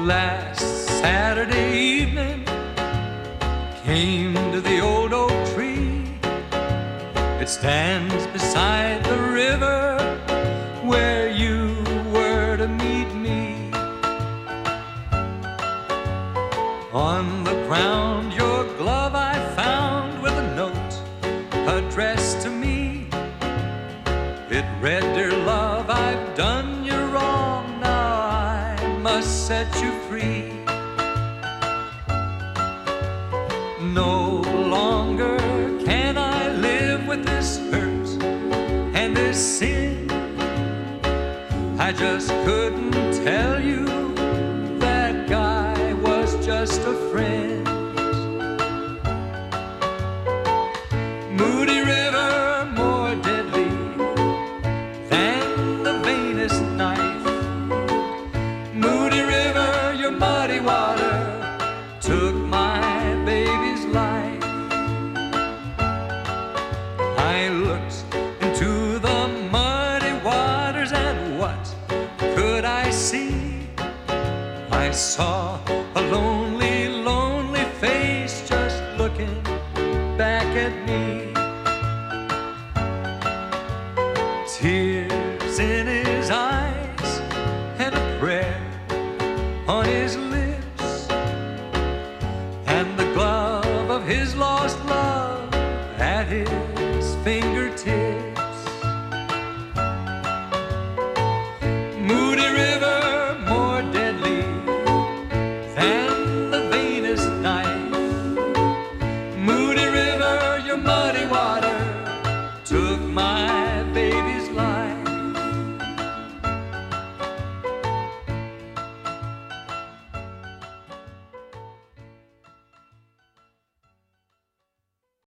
Last Saturday evening, came to the old oak tree. It stands beside the river where you were to meet me. On the ground your glove I found with a note addressed to me. It read, "Dear love, I've done you wrong, now I must set you free. No longer can I live with this hurt and this sin. I just couldn't tell you that guy was just a friend." Moody River, more deadly than the vainest knife. Moody River, your muddy water took my baby's life. I looked into the muddy waters, and what could I see? I saw a lone